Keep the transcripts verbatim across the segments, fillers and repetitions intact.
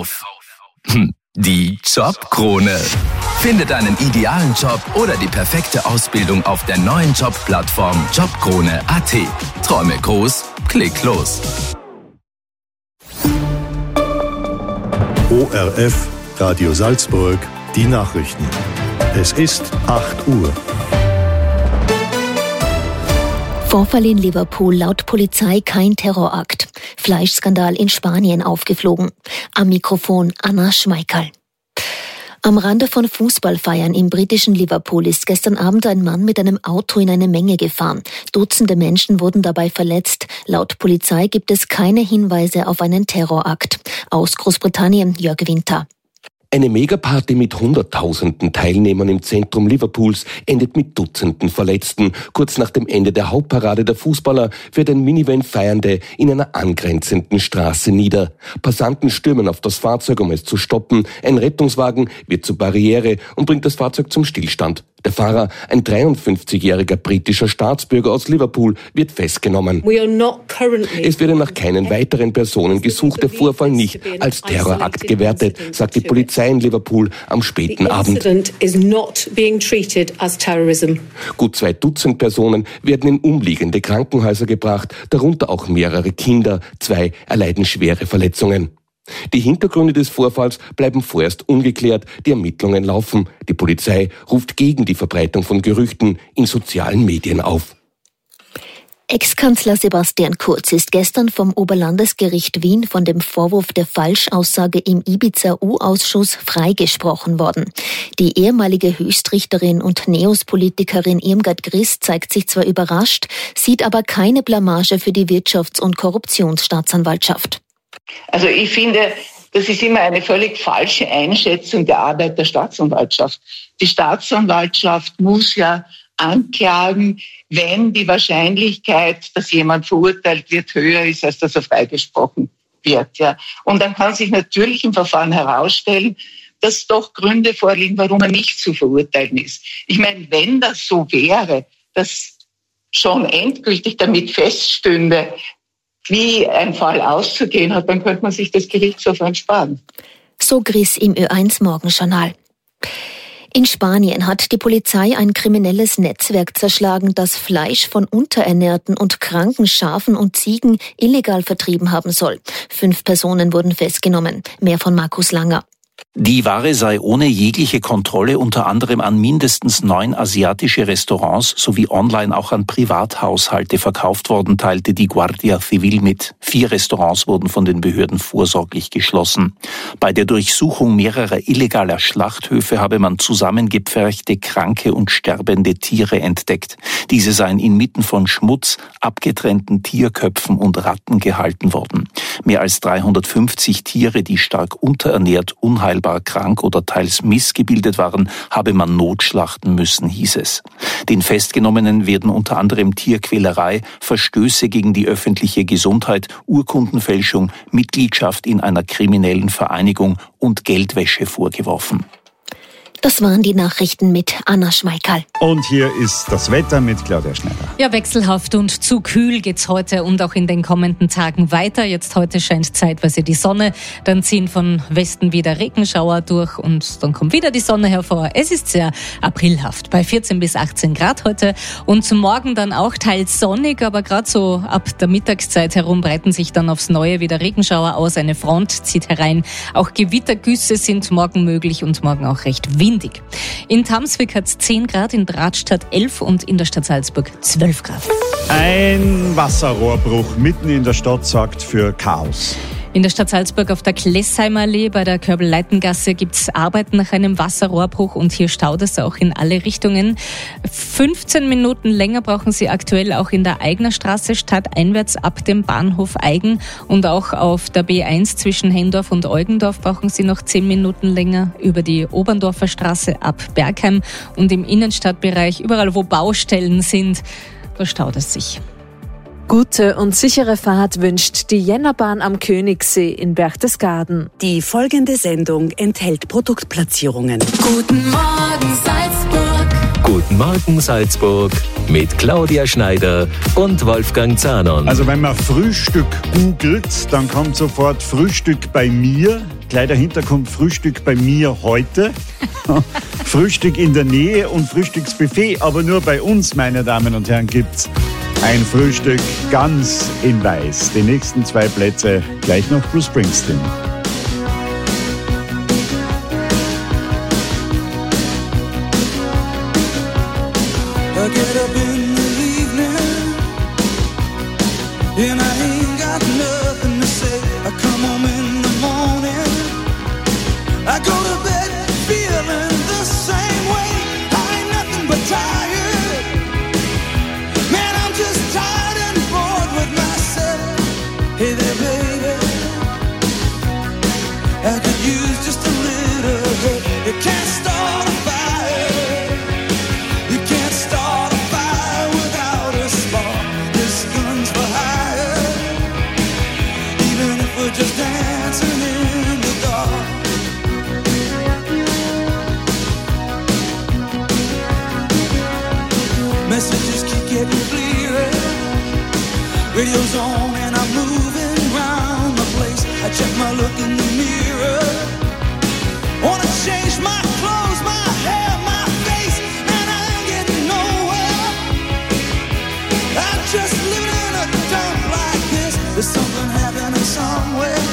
auf. Die Jobkrone. Finde deinen idealen Job oder die perfekte Ausbildung auf der neuen Jobplattform jobkrone punkt a t. Träume groß, klick los. O R F, Radio Salzburg, die Nachrichten. Es ist acht Uhr. Vorfall in Liverpool, laut Polizei kein Terrorakt. Fleischskandal in Spanien aufgeflogen. Am Mikrofon Anna Schmeickerl. Am Rande von Fußballfeiern im britischen Liverpool ist gestern Abend ein Mann mit einem Auto in eine Menge gefahren. Dutzende Menschen wurden dabei verletzt. Laut Polizei gibt es keine Hinweise auf einen Terrorakt. Aus Großbritannien, Jörg Winter. Eine Megaparty mit hunderttausenden Teilnehmern im Zentrum Liverpools endet mit Dutzenden Verletzten. Kurz nach dem Ende der Hauptparade der Fußballer wird ein Minivan Feiernde in einer angrenzenden Straße nieder. Passanten stürmen auf das Fahrzeug, um es zu stoppen. Ein Rettungswagen wird zur Barriere und bringt das Fahrzeug zum Stillstand. Der Fahrer, ein dreiundfünfzigjähriger britischer Staatsbürger aus Liverpool, wird festgenommen. Es werde nach keinen weiteren Personen gesucht, der Vorfall nicht als Terrorakt gewertet, sagt die Polizei in Liverpool am späten Abend. Gut zwei Dutzend Personen werden in umliegende Krankenhäuser gebracht, darunter auch mehrere Kinder. Zwei erleiden schwere Verletzungen. Die Hintergründe des Vorfalls bleiben vorerst ungeklärt, die Ermittlungen laufen. Die Polizei ruft gegen die Verbreitung von Gerüchten in sozialen Medien auf. Ex-Kanzler Sebastian Kurz ist gestern vom Oberlandesgericht Wien von dem Vorwurf der Falschaussage im Ibiza-U-Ausschuss freigesprochen worden. Die ehemalige Höchstrichterin und Neos-Politikerin Irmgard Gries zeigt sich zwar überrascht, sieht aber keine Blamage für die Wirtschafts- und Korruptionsstaatsanwaltschaft. Also ich finde, das ist immer eine völlig falsche Einschätzung der Arbeit der Staatsanwaltschaft. Die Staatsanwaltschaft muss ja anklagen, wenn die Wahrscheinlichkeit, dass jemand verurteilt wird, höher ist, als dass er freigesprochen wird. Ja. Und dann kann sich natürlich im Verfahren herausstellen, dass doch Gründe vorliegen, warum er nicht zu verurteilen ist. Ich meine, wenn das so wäre, dass schon endgültig damit feststünde, wie ein Fall auszugehen hat, dann könnte man sich das Gerichtsverfahren sparen. So Gries im Ö eins Morgenjournal. In Spanien hat die Polizei ein kriminelles Netzwerk zerschlagen, das Fleisch von unterernährten und kranken Schafen und Ziegen illegal vertrieben haben soll. Fünf Personen wurden festgenommen. Mehr von Markus Langer. Die Ware sei ohne jegliche Kontrolle unter anderem an mindestens neun asiatische Restaurants sowie online auch an Privathaushalte verkauft worden, teilte die Guardia Civil mit. Vier Restaurants wurden von den Behörden vorsorglich geschlossen. Bei der Durchsuchung mehrerer illegaler Schlachthöfe habe man zusammengepferchte, kranke und sterbende Tiere entdeckt. Diese seien inmitten von Schmutz, abgetrennten Tierköpfen und Ratten gehalten worden. Mehr als dreihundertfünfzig Tiere, die stark unterernährt, unheilbar krank oder teils missgebildet waren, habe man notschlachten müssen, hieß es. Den Festgenommenen werden unter anderem Tierquälerei, Verstöße gegen die öffentliche Gesundheit, Urkundenfälschung, Mitgliedschaft in einer kriminellen Vereinigung und Geldwäsche vorgeworfen. Das waren die Nachrichten mit Anna Schmeickerl. Und hier ist das Wetter mit Claudia Schneider. Ja, wechselhaft und zu kühl geht's heute und auch in den kommenden Tagen weiter. Jetzt heute scheint zeitweise die Sonne, dann ziehen von Westen wieder Regenschauer durch und dann kommt wieder die Sonne hervor. Es ist sehr aprilhaft bei vierzehn bis achtzehn Grad heute und zum Morgen dann auch teils sonnig, aber gerade so ab der Mittagszeit herum breiten sich dann aufs Neue wieder Regenschauer aus. Eine Front zieht herein. Auch Gewittergüsse sind morgen möglich und morgen auch recht windig. In Tamsvik hat es zehn Grad, in Bratstadt elf und in der Stadt Salzburg zwölf Grad. Ein Wasserrohrbruch mitten in der Stadt sorgt für Chaos. In der Stadt Salzburg auf der Klessheimer Allee bei der Körbel-Leitengasse gibt es Arbeiten nach einem Wasserrohrbruch und hier staut es auch in alle Richtungen. fünfzehn Minuten länger brauchen Sie aktuell auch in der Eigner Straße stadteinwärts ab dem Bahnhof Aigen und auch auf der B eins zwischen Hendorf und Eugendorf brauchen Sie noch zehn Minuten länger über die Oberndorfer Straße ab Bergheim und im Innenstadtbereich, überall wo Baustellen sind, da staut es sich. Gute und sichere Fahrt wünscht die Jännerbahn am Königssee in Berchtesgaden. Die folgende Sendung enthält Produktplatzierungen. Guten Morgen Salzburg. Guten Morgen Salzburg mit Claudia Schneider und Wolfgang Zahnon. Also wenn man Frühstück googelt, dann kommt sofort Frühstück bei mir. gleich dahinter kommt Frühstück bei mir heute. Frühstück in der Nähe und Frühstücksbuffet. Aber nur bei uns, meine Damen und Herren, gibt's ein Frühstück ganz in weiß. Die nächsten zwei Plätze gleich noch Bruce Springsteen. I get up in the evening and I ain't got nothing to say. I come home in the morning, I go to bed feeling the same way. I ain't nothing but tired, man, I'm just tired and bored with myself. Hey there baby, I could use just a little help. You can't start a fire, you can't start a fire without a spark. This gun's for hire, even if we're just dancing in the dark. Messages keep getting clearer, radio's on and I'm moving round the place. I check my look in the mirror, wanna change my clothes, my hair, my face, and I ain't getting nowhere. I'm just living in a dump like this. There's something happening somewhere,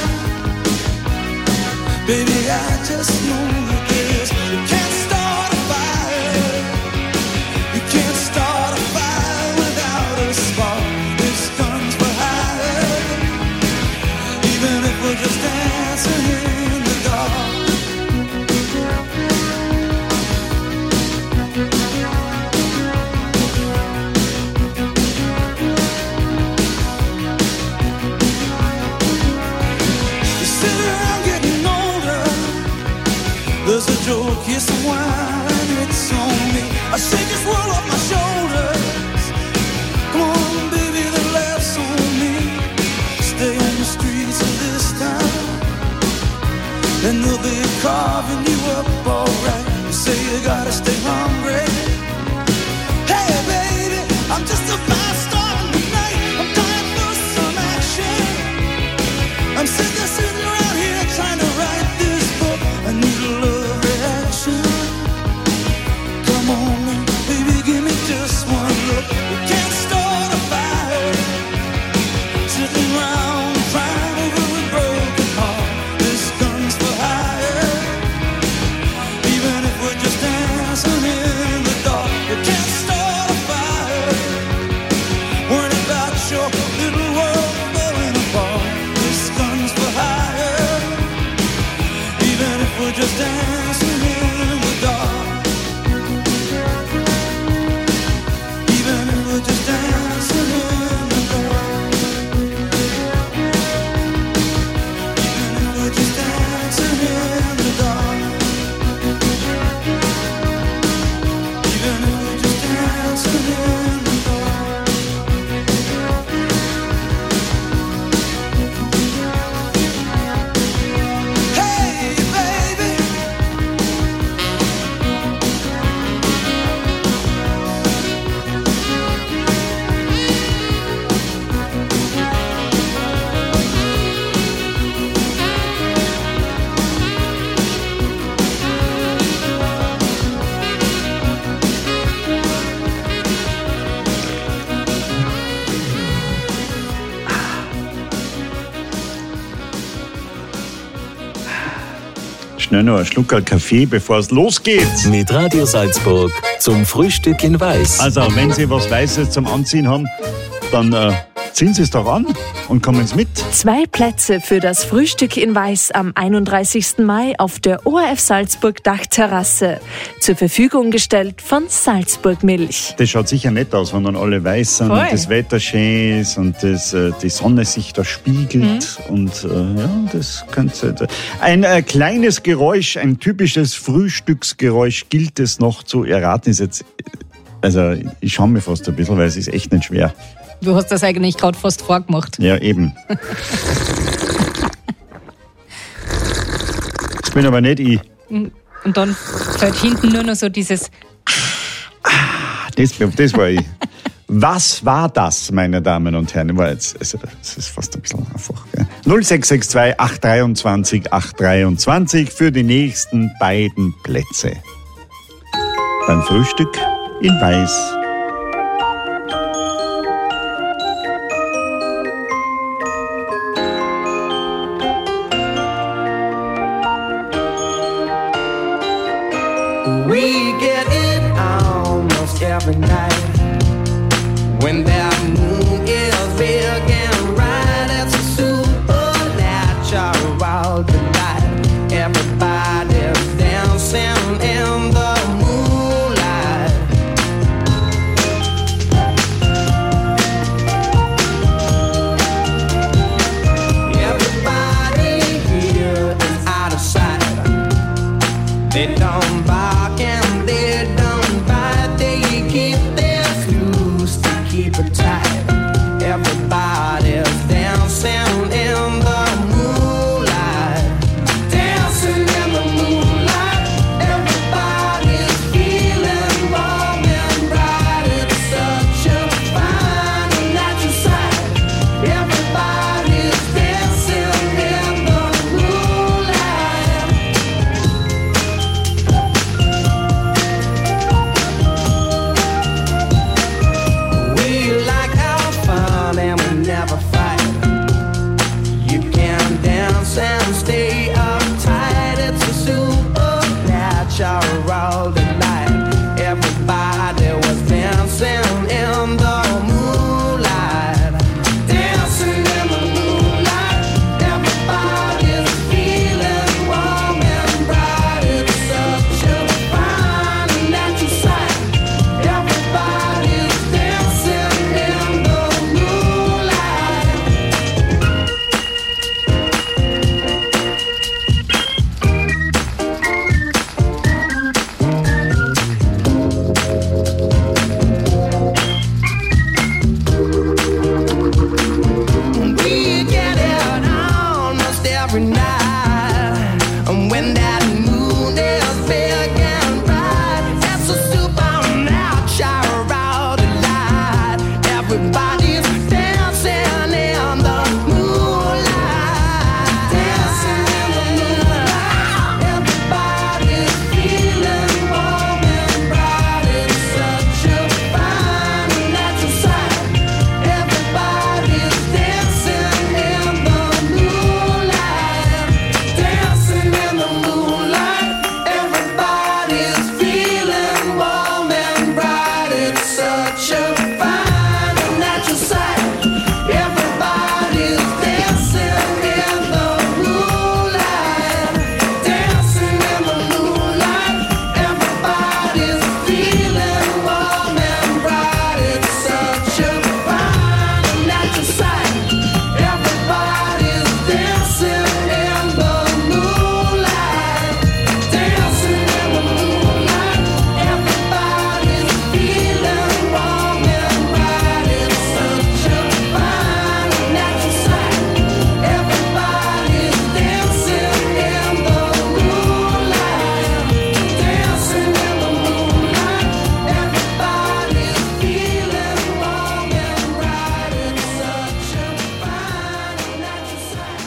baby, I just know that this. You can't start a fire, you can't start a fire without a spark. This gun's for hire, even if we're just dancing in the dark. You sit around getting older, there's a joke, here's some wine, it's on me. I shake this world off my shoulders. Come on, baby, the laughs on me. Stay on the streets of this town, and they'll be carving you up alright. You say you gotta stay hungry. Hey, baby, I'm just a fast star in the night. I'm dying for some action. I'm sick of sitting around here trying to write this book. I need a love reaction. Come on, baby, give me just one look. We can't start a fire, sitting around crying over a broken heart. This gun's for hire, even if we're just dancing in the dark. We can't start a fire, worrying about your little world falling apart. This gun's for hire, even if we're just dancing in the dark. Even if we're just dancing in the dark. Even if we're just dancing in the dark. Even if we're just dancing in the dark. Hey, baby. Schnell noch ein Schluckerl Kaffee, bevor es losgeht. Mit Radio Salzburg zum Frühstück in Weiß. Also, wenn Sie was Weißes zum Anziehen haben, dann äh, ziehen Sie es doch an und kommen Sie mit. Zwei Plätze für das Frühstück in Weiß am einunddreißigsten Mai auf der O R F Salzburg Dachterrasse. Zur Verfügung gestellt von Salzburg Milch. Das schaut sicher nett aus, wenn dann alle weiß sind Voll. und das Wetter schön ist und das, äh, die Sonne sich da spiegelt. Mhm. Und äh, ja, das könnte... Ein äh, kleines Geräusch, ein typisches Frühstücksgeräusch gilt es noch zu erraten. Ist jetzt, also ich schaue mir fast ein bisschen, weil es ist echt nicht schwer. Du hast das eigentlich gerade fast vorgemacht. Ja, eben. Das bin aber nicht ich. Und dann fällt hinten nur noch so dieses... Das, das war ich. Was war das, meine Damen und Herren? War jetzt, also, das ist fast ein bisschen einfach. Gell? null sechs sechs zwei acht drei zwei acht drei zwei für die nächsten beiden Plätze. Beim Frühstück in Weiß. We get it almost every night when that moon is big and bright. It's a supernatural delight. Everybody's dancing in the moonlight. Everybody here is out of sight. They don't buy. Everybody's dancing in the moonlight, dancing in the moonlight. Everybody's feeling warm and bright. It's such a fine and natural sight. Everybody's dancing in the moonlight. We like our fun and we never fight. You can dance and stay uptight. It's a supernatural delight. Everybody was dancing in the moonlight, dancing in the moonlight. Everybody's feeling warm and bright. It's such a fine and natural sight. Everybody's dancing in the moonlight. We get it almost every night, and when that moon is big and bright, it's a supernatural delight. Everybody's dancing in the moonlight, dancing in the moonlight. Everybody's feeling warm and bright. It's such a fine and natural sight. Everybody's dancing in the moonlight, dancing in the moonlight. Everybody's feeling warm and bright. It's such a fine and natural sight. Everybody's dancing in the moonlight, dancing in the moonlight. Everybody's feeling warm and bright. It's such a fine and natural sight. Everybody's dancing in the moonlight, dancing in the moonlight. Everybody's feeling warm and bright. It's such a fine and natural sight. Everybody's dancing in the moonlight, dancing in the moonlight. Everybody's feeling warm and bright. It's such a fine and natural sight.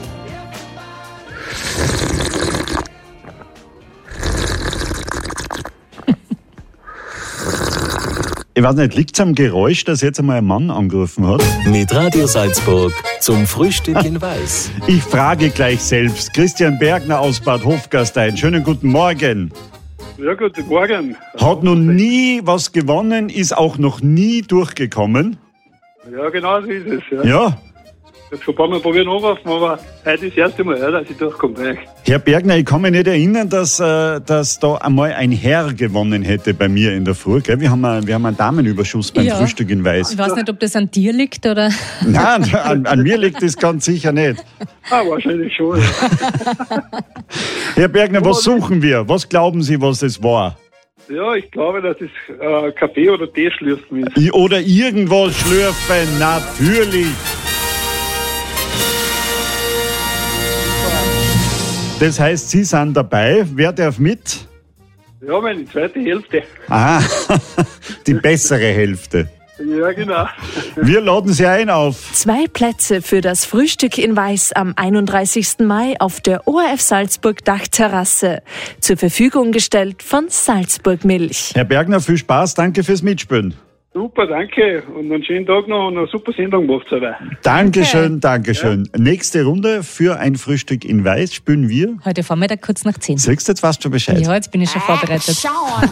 Ich weiß nicht, liegt es am Geräusch, dass jetzt einmal ein Mann angerufen hat? Mit Radio Salzburg zum Frühstück in Weiß. Ich frage gleich selbst. Christian Bergner aus Bad Hofgastein. Schönen guten Morgen. Ja, guten Morgen. Hat noch nie was gewonnen, ist auch noch nie durchgekommen. Ja, genau so ist es. Ja. Ja. Ich habe schon ein paar Mal probiert anrufen, aber heute ist das erste Mal, ja, dass ich durchkomme. Herr Bergner, ich kann mich nicht erinnern, dass, äh, dass da einmal ein Herr gewonnen hätte bei mir in der Früh. Gell? Wir haben, einen, wir haben einen Damenüberschuss beim Ja. Frühstück in Weiß. Ich weiß nicht, ob das an dir liegt oder. Nein, an, an mir liegt das ganz sicher nicht. Ah, wahrscheinlich schon. Ja. Herr Bergner, was suchen wir? Was glauben Sie, was das war? Ja, ich glaube, dass es äh, Kaffee oder Tee schlürfen ist. I- Oder irgendwas schlürfen, natürlich. Das heißt, Sie sind dabei. Wer darf mit? Ja, meine zweite Hälfte. Ah, die bessere Hälfte. Ja, genau. Wir laden Sie ein auf Zwei Plätze für das Frühstück in Weiß am einunddreißigsten Mai auf der O R F Salzburg Dachterrasse. Zur Verfügung gestellt von Salzburg Milch. Herr Bergner, viel Spaß, danke fürs Mitspielen. Super, danke. Und einen schönen Tag noch und eine super Sendung macht's dabei. Dankeschön, Dankeschön. Ja. Nächste Runde für ein Frühstück in Weiß spielen wir heute Vormittag kurz nach zehn. Siehst du jetzt fast schon Bescheid? Ja, jetzt bin ich schon vorbereitet. Schauen.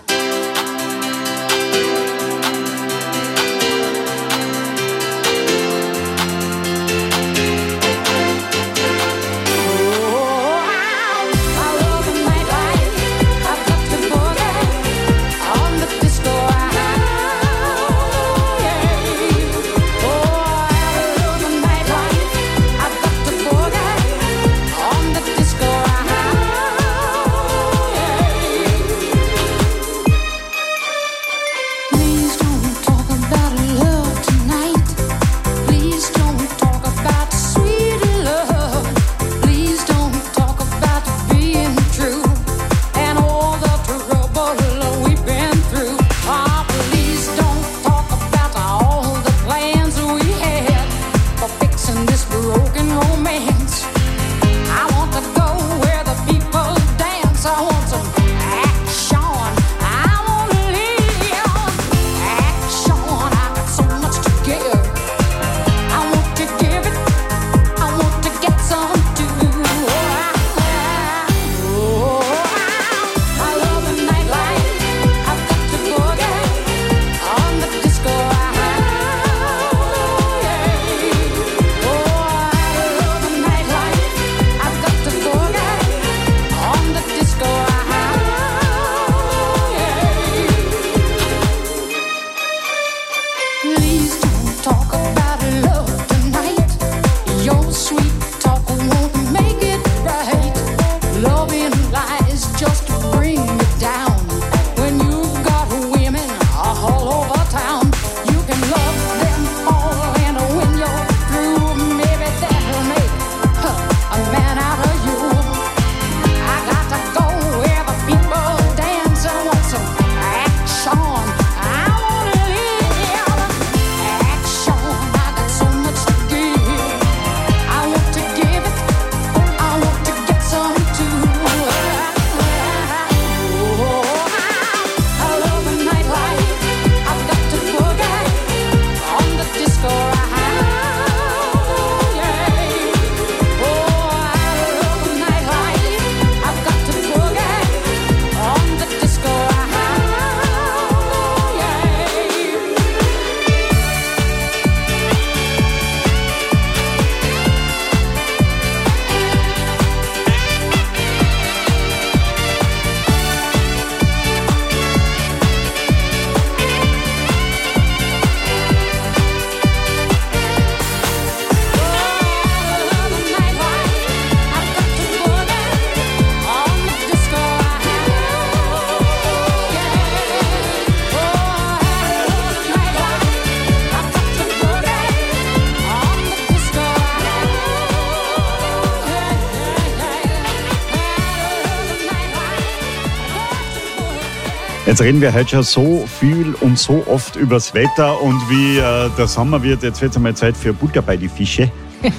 Jetzt reden wir heute schon so viel und so oft übers Wetter und wie äh, der Sommer wird. Jetzt wird es einmal Zeit für Butter bei die Fische.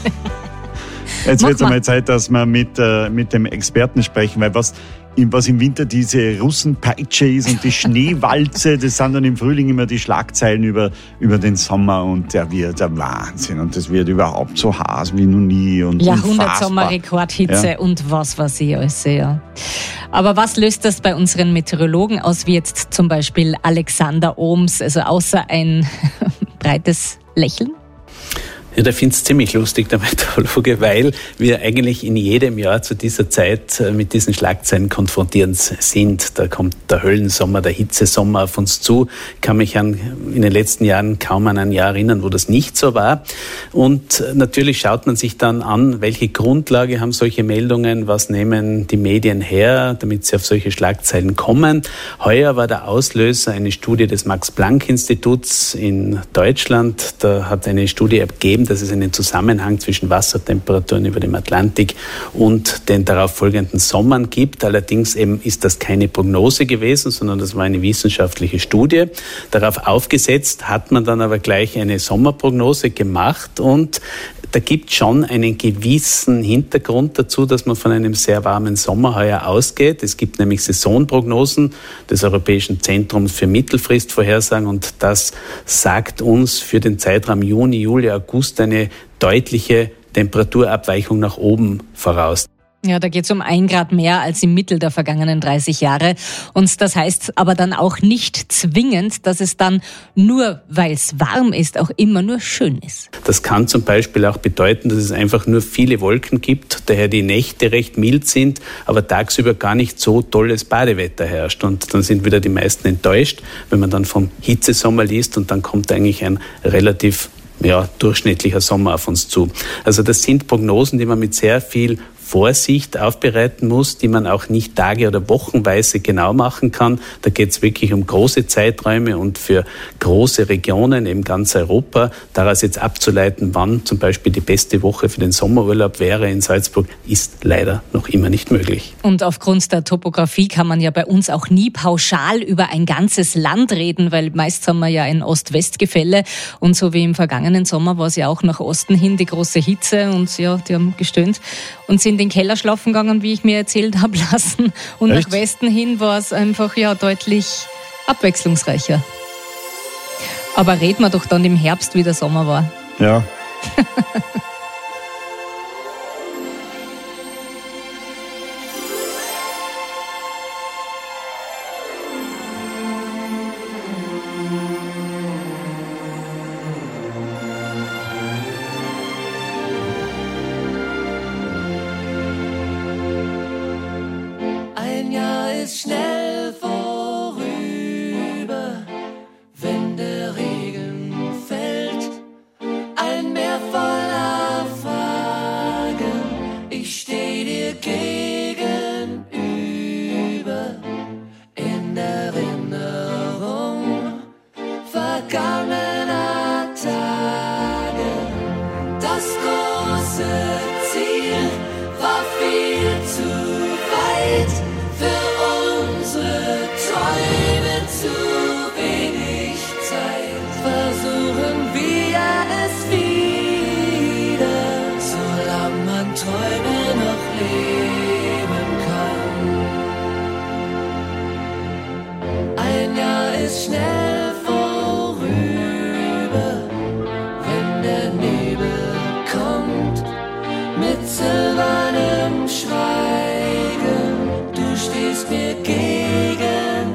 Jetzt wird es einmal Zeit, dass wir mit, äh, mit dem Experten sprechen, weil was, was im Winter diese Russenpeitsche ist und die Schneewalze, das sind dann im Frühling immer die Schlagzeilen über, über den Sommer und der wird der Wahnsinn und das wird überhaupt so heiß wie noch nie. Und Jahrhundertsommer-Rekordhitze ja. Und was weiß ich alles, ja. Aber was löst das bei unseren Meteorologen aus, wie jetzt zum Beispiel Alexander Ohms, also außer ein breites Lächeln? Ja, der findet es ziemlich lustig, der Meteorologe, weil wir eigentlich in jedem Jahr zu dieser Zeit mit diesen Schlagzeilen konfrontiert sind. Da kommt der Höllensommer, der Hitzesommer auf uns zu. Ich kann mich an, in den letzten Jahren kaum an ein Jahr erinnern, wo das nicht so war. Und natürlich schaut man sich dann an, welche Grundlage haben solche Meldungen, was nehmen die Medien her, damit sie auf solche Schlagzeilen kommen. Heuer war der Auslöser eine Studie des Max-Planck-Instituts in Deutschland. Da hat eine Studie ergeben, dass es einen Zusammenhang zwischen Wassertemperaturen über dem Atlantik und den darauf folgenden Sommern gibt. Allerdings eben ist das keine Prognose gewesen, sondern das war eine wissenschaftliche Studie. Darauf aufgesetzt hat man dann aber gleich eine Sommerprognose gemacht und da gibt schon einen gewissen Hintergrund dazu, dass man von einem sehr warmen Sommer heuer ausgeht. Es gibt nämlich Saisonprognosen des Europäischen Zentrums für Mittelfristvorhersagen und das sagt uns für den Zeitraum Juni, Juli, August eine deutliche Temperaturabweichung nach oben voraus. Ja, da geht es um ein Grad mehr als im Mittel der vergangenen dreißig Jahre. Und das heißt aber dann auch nicht zwingend, dass es dann nur, weil es warm ist, auch immer nur schön ist. Das kann zum Beispiel auch bedeuten, dass es einfach nur viele Wolken gibt, daher die Nächte recht mild sind, aber tagsüber gar nicht so tolles Badewetter herrscht. Und dann sind wieder die meisten enttäuscht, wenn man dann vom Hitzesommer liest und dann kommt eigentlich ein relativ ja, durchschnittlicher Sommer auf uns zu. Also das sind Prognosen, die man mit sehr viel Vorsicht aufbereiten muss, die man auch nicht tage- oder wochenweise genau machen kann. Da geht es wirklich um große Zeiträume und für große Regionen, eben ganz Europa, daraus jetzt abzuleiten, wann zum Beispiel die beste Woche für den Sommerurlaub wäre in Salzburg, ist leider noch immer nicht möglich. Und aufgrund der Topografie kann man ja bei uns auch nie pauschal über ein ganzes Land reden, weil meist haben wir ja ein Ost-West-Gefälle und so wie im vergangenen Sommer war es ja auch nach Osten hin die große Hitze und ja, die haben gestöhnt und sind in den Keller schlafen gegangen, wie ich mir erzählt habe lassen. Und Echt? Nach Westen hin war es einfach ja deutlich abwechslungsreicher. Aber reden wir doch dann im Herbst, wie der Sommer war. Ja. Schnell vorüber, wenn der Regen fällt, ein Meer voller Fragen, ich steh dir gegenüber, in Erinnerung vergangener Tage, das große Ziel war viel zu weit, für Träume zu wenig Zeit, versuchen wir es wieder, solange man Träume noch leben kann. Ein Jahr ist schnell vorüber, wenn der Nebel kommt, mit silbernem Schweigen, du stehst mir gegenüber.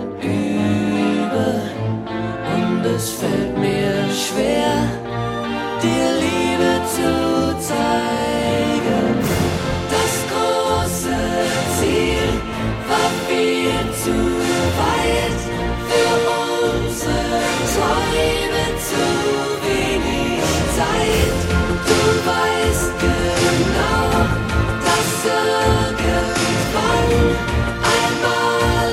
Es fällt mir schwer, dir Liebe zu zeigen. Das große Ziel war viel zu weit, für unsere Träume zu wenig Zeit. Du weißt genau, dass irgendwann einmal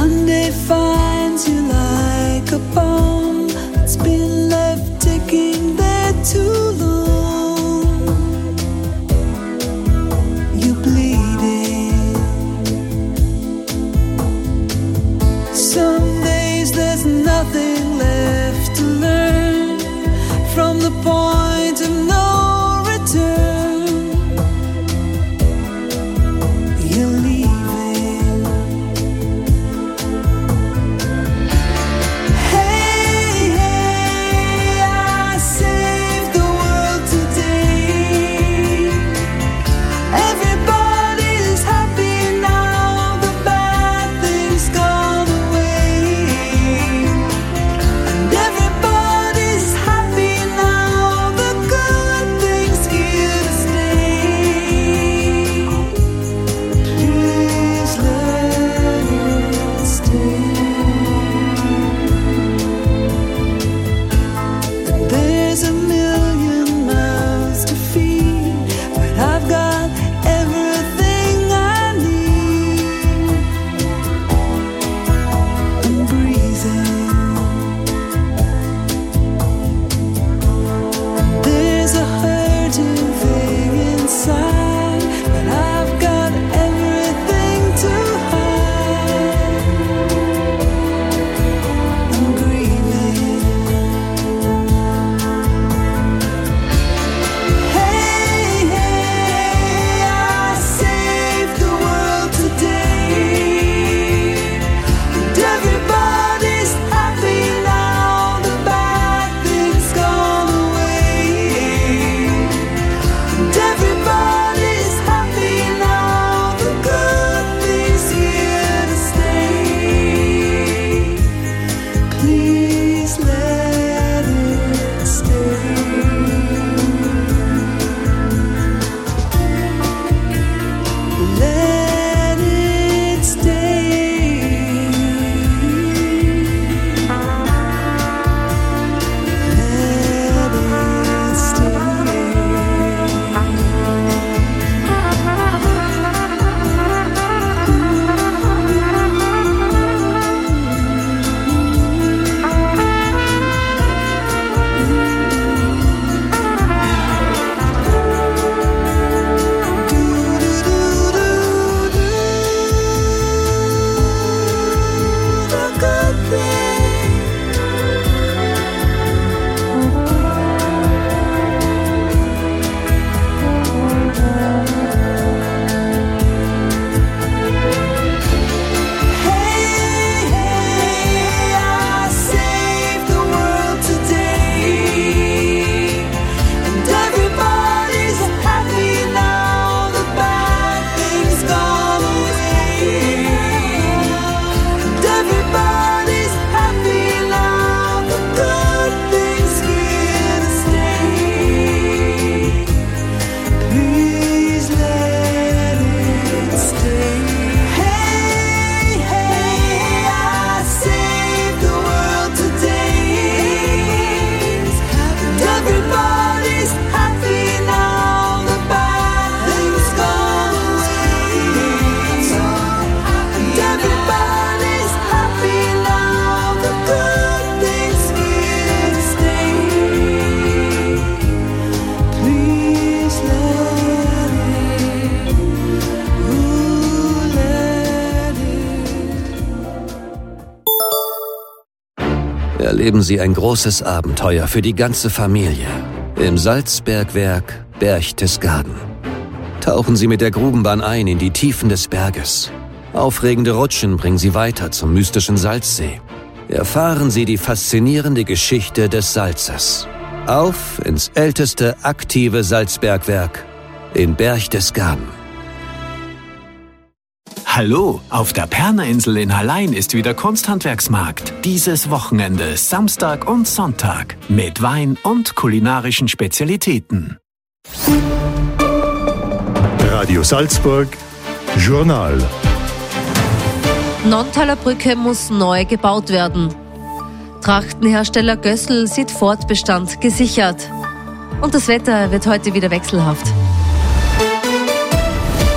Monday finds you like a bomb that's been left ticking there too long. You're bleeding. Some days there's nothing left to learn from the point of no return. You're leaving. Hey, hey, I saved the world today. Everybody's happy now, the bad things gone away. And everybody's happy now, the good things here to stay. Please let it stay. There's a million mouths to feed, but I've got everything I need. I'm breathing. There's a hurting thing inside, but I've got everything to hide. I'm grieving. Hey, hey, I saved the world today. And everybody's happy now, the bad things gone away. And everybody's happy now, the good things here to stay. Please let it stay. Let it stay. Let it The good thing. Hey, hey, I saved the world today. And everybody's happy now, the bad things gone away. And everybody's happy now, the good things here to stay. Please let it stay. Hey, hey, I saved the world today. And everybody's happy now, the bad things gone away. And everybody's happy now, the good things here to stay. Please let it, ooh, let it. Erleben Sie ein großes Abenteuer für die ganze Familie im Salzbergwerk Berchtesgaden. Tauchen Sie mit der Grubenbahn ein in die Tiefen des Berges. Aufregende Rutschen bringen Sie weiter zum mystischen Salzsee. Erfahren Sie die faszinierende Geschichte des Salzes. Auf ins älteste aktive Salzbergwerk in Berchtesgaden. Hallo, auf der Pernerinsel in Hallein ist wieder Kunsthandwerksmarkt. Dieses Wochenende, Samstag und Sonntag. Mit Wein und kulinarischen Spezialitäten. Radio Salzburg, Journal. Nonntaler Brücke muss neu gebaut werden. Trachtenhersteller Gössel sieht Fortbestand gesichert. Und das Wetter wird heute wieder wechselhaft.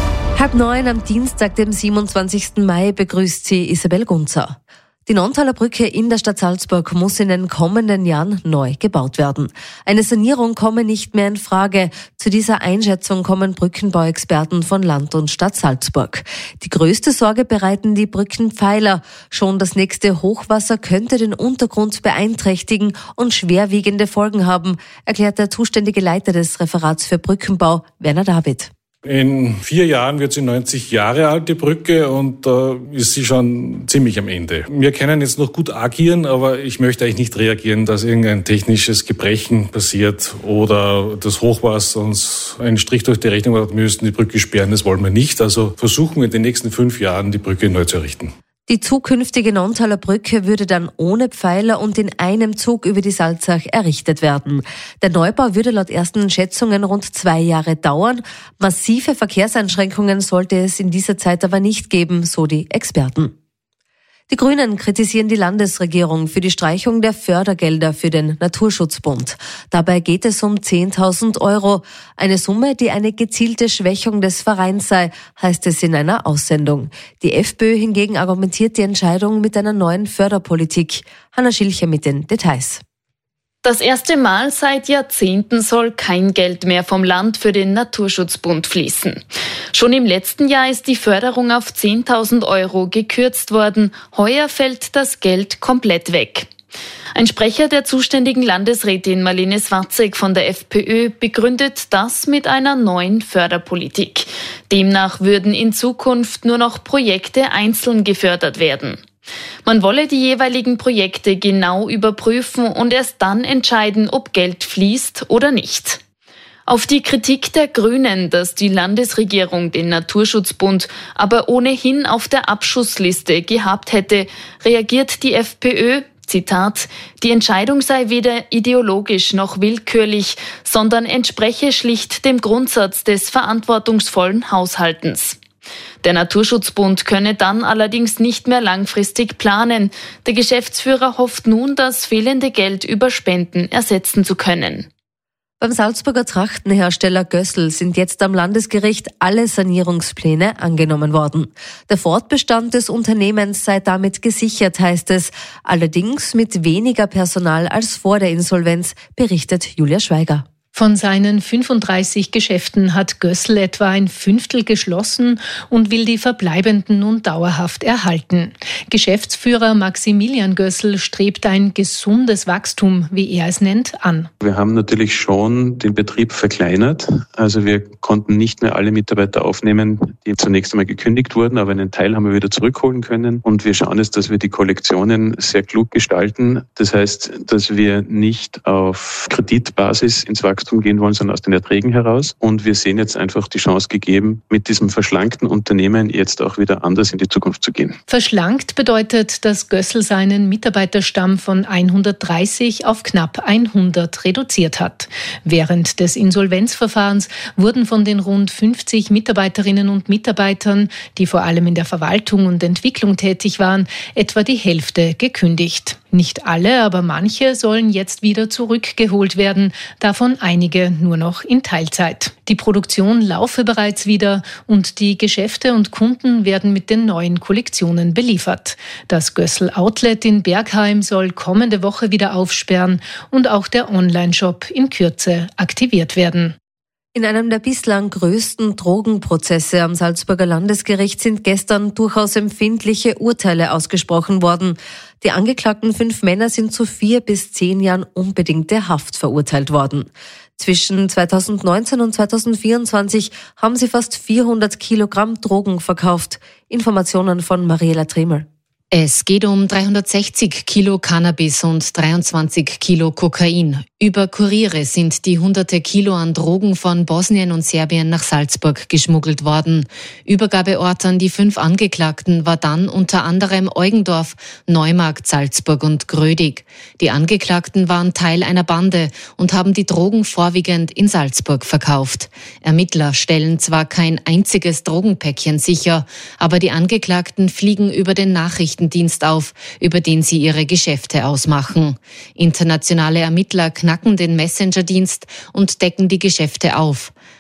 Halb neun am Dienstag, dem siebenundzwanzigsten Mai, begrüßt sie Isabel Gunzer. Die Nonntaler Brücke in der Stadt Salzburg muss in den kommenden Jahren neu gebaut werden. Eine Sanierung komme nicht mehr in Frage. Zu dieser Einschätzung kommen Brückenbauexperten von Land und Stadt Salzburg. Die größte Sorge bereiten die Brückenpfeiler. Schon das nächste Hochwasser könnte den Untergrund beeinträchtigen und schwerwiegende Folgen haben, erklärt der zuständige Leiter des Referats für Brückenbau, Werner David. In vier Jahren wird sie neunzig Jahre alt, die Brücke, und da äh, ist sie schon ziemlich am Ende. Wir können jetzt noch gut agieren, aber ich möchte eigentlich nicht reagieren, dass irgendein technisches Gebrechen passiert oder das Hochwasser uns einen Strich durch die Rechnung macht, wir müssen die Brücke sperren. Das wollen wir nicht. Also versuchen wir in den nächsten fünf Jahren, die Brücke neu zu errichten. Die zukünftige Nonntaler Brücke würde dann ohne Pfeiler und in einem Zug über die Salzach errichtet werden. Der Neubau würde laut ersten Schätzungen rund zwei Jahre dauern. Massive Verkehrseinschränkungen sollte es in dieser Zeit aber nicht geben, so die Experten. Die Grünen kritisieren die Landesregierung für die Streichung der Fördergelder für den Naturschutzbund. Dabei geht es um zehntausend Euro. Eine Summe, die eine gezielte Schwächung des Vereins sei, heißt es in einer Aussendung. Die FPÖ hingegen argumentiert die Entscheidung mit einer neuen Förderpolitik. Hanna Schilcher mit den Details. Das erste Mal seit Jahrzehnten soll kein Geld mehr vom Land für den Naturschutzbund fließen. Schon im letzten Jahr ist die Förderung auf zehntausend Euro gekürzt worden. Heuer fällt das Geld komplett weg. Ein Sprecher der zuständigen Landesrätin Marlene Swatzek von der FPÖ begründet das mit einer neuen Förderpolitik. Demnach würden in Zukunft nur noch Projekte einzeln gefördert werden. Man wolle die jeweiligen Projekte genau überprüfen und erst dann entscheiden, ob Geld fließt oder nicht. Auf die Kritik der Grünen, dass die Landesregierung den Naturschutzbund aber ohnehin auf der Abschussliste gehabt hätte, reagiert die FPÖ, Zitat, die Entscheidung sei weder ideologisch noch willkürlich, sondern entspreche schlicht dem Grundsatz des verantwortungsvollen Haushaltens. Der Naturschutzbund könne dann allerdings nicht mehr langfristig planen. Der Geschäftsführer hofft nun, das fehlende Geld über Spenden ersetzen zu können. Beim Salzburger Trachtenhersteller Gössel sind jetzt am Landesgericht alle Sanierungspläne angenommen worden. Der Fortbestand des Unternehmens sei damit gesichert, heißt es. Allerdings mit weniger Personal als vor der Insolvenz, berichtet Julia Schweiger. Von seinen fünfunddreißig Geschäften hat Gössel etwa ein Fünftel geschlossen und will die verbleibenden nun dauerhaft erhalten. Geschäftsführer Maximilian Gössel strebt ein gesundes Wachstum, wie er es nennt, an. Wir haben natürlich schon den Betrieb verkleinert. Also wir konnten nicht mehr alle Mitarbeiter aufnehmen, die zunächst einmal gekündigt wurden, aber einen Teil haben wir wieder zurückholen können. Und wir schauen jetzt, dass wir die Kollektionen sehr klug gestalten. Das heißt, dass wir nicht auf Kreditbasis ins Wachstum gehen wollen, sondern aus den Erträgen heraus. Und wir sehen jetzt einfach die Chance gegeben, mit diesem verschlankten Unternehmen jetzt auch wieder anders in die Zukunft zu gehen. Verschlankt bedeutet, dass Gössel seinen Mitarbeiterstamm von hundertdreißig auf knapp hundert reduziert hat. Während des Insolvenzverfahrens wurden von den rund fünfzig Mitarbeiterinnen und Mitarbeitern, die vor allem in der Verwaltung und Entwicklung tätig waren, etwa die Hälfte gekündigt. Nicht alle, aber manche sollen jetzt wieder zurückgeholt werden, davon einige nur noch in Teilzeit. Die Produktion laufe bereits wieder und die Geschäfte und Kunden werden mit den neuen Kollektionen beliefert. Das Gössel Outlet in Bergheim soll kommende Woche wieder aufsperren und auch der Online-Shop in Kürze aktiviert werden. In einem der bislang größten Drogenprozesse am Salzburger Landesgericht sind gestern durchaus empfindliche Urteile ausgesprochen worden. Die angeklagten fünf Männer sind zu vier bis zehn Jahren unbedingte Haft verurteilt worden. Zwischen zweitausendneunzehn und zweitausendvierundzwanzig haben sie fast vierhundert Kilogramm Drogen verkauft. Informationen von Mariela Tremel. Es geht um dreihundertsechzig Kilo Cannabis und dreiundzwanzig Kilo Kokain. Über Kuriere sind die hunderte Kilo an Drogen von Bosnien und Serbien nach Salzburg geschmuggelt worden. Übergabeort an die fünf Angeklagten war dann unter anderem Eugendorf, Neumarkt, Salzburg und Grödig. Die Angeklagten waren Teil einer Bande und haben die Drogen vorwiegend in Salzburg verkauft. Ermittler stellen zwar kein einziges Drogenpäckchen sicher, aber die Angeklagten fliegen über den Nachrichtendienst auf, über den sie ihre Geschäfte ausmachen. Internationale Ermittler knacken den Messenger-Dienst und decken die Geschäfte auf.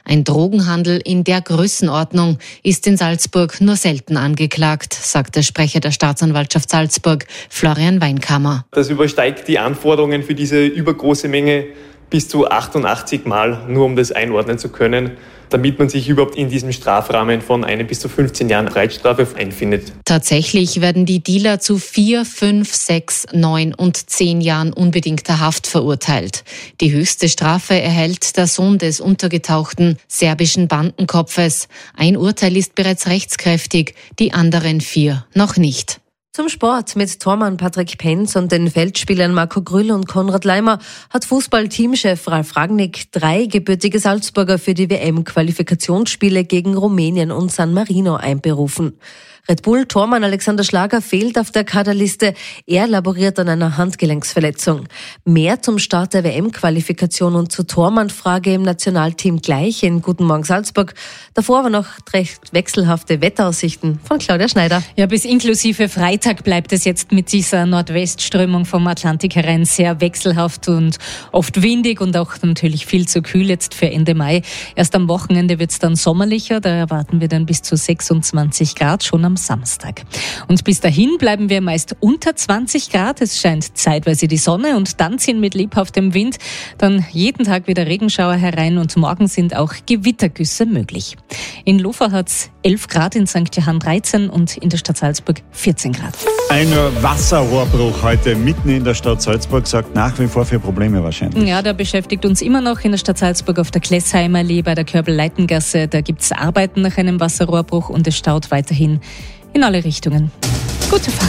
Ein Drogenhandel in der Größenordnung ist in Salzburg nur selten angeklagt, sagt der Sprecher der Staatsanwaltschaft Salzburg, Florian Weinkammer. Das übersteigt die Anforderungen für diese übergroße Menge bis zu achtundachtzig Mal, nur um das einordnen zu können, damit man sich überhaupt in diesem Strafrahmen von einem bis zu fünfzehn Jahren Freiheitsstrafe einfindet. Tatsächlich werden die Dealer zu vier, fünf, sechs, neun und zehn Jahren unbedingter Haft verurteilt. Die höchste Strafe erhält der Sohn des untergetauchten serbischen Bandenkopfes. Ein Urteil ist bereits rechtskräftig, die anderen vier noch nicht. Zum Sport. Mit Tormann Patrick Penz und den Feldspielern Marco Grüll und Konrad Leimer hat Fußball-Teamchef Ralf Rangnick drei gebürtige Salzburger für die W M-Qualifikationsspiele gegen Rumänien und San Marino einberufen. Red Bull-Tormann Alexander Schlager fehlt auf der Kaderliste. Er laboriert an einer Handgelenksverletzung. Mehr zum Start der W M-Qualifikation und zur Tormann-Frage im Nationalteam gleich in Guten Morgen Salzburg. Davor aber noch recht wechselhafte Wetteraussichten von Claudia Schneider. Ja, bis inklusive Freitag bleibt es jetzt mit dieser Nordwestströmung vom Atlantik herein sehr wechselhaft und oft windig und auch natürlich viel zu kühl jetzt für Ende Mai. Erst am Wochenende wird es dann sommerlicher. Da erwarten wir dann bis zu sechsundzwanzig Grad schon am Samstag. Und bis dahin bleiben wir meist unter zwanzig Grad. Es scheint zeitweise die Sonne und dann ziehen mit lebhaftem Wind dann jeden Tag wieder Regenschauer herein und morgen sind auch Gewittergüsse möglich. In Lofa hat es elf Grad, in Sankt Johann dreizehn und in der Stadt Salzburg vierzehn Grad. Ein Wasserrohrbruch heute mitten in der Stadt Salzburg sorgt nach wie vor für Probleme wahrscheinlich. Ja, der beschäftigt uns immer noch in der Stadt Salzburg auf der Klessheimerallee bei der Körbel-Leitengasse. Da gibt es Arbeiten nach einem Wasserrohrbruch und es staut weiterhin in alle Richtungen. Gute Fahrt.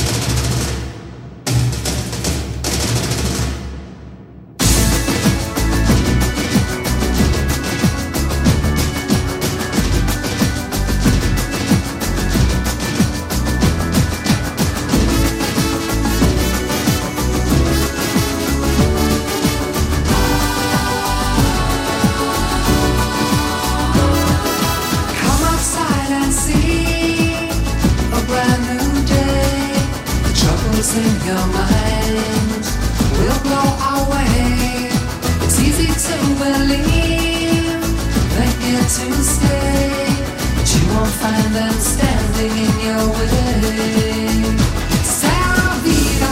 In your mind, we'll blow away. It's easy to believe they're here to stay, but you won't find them standing in your way. Sarah Vida,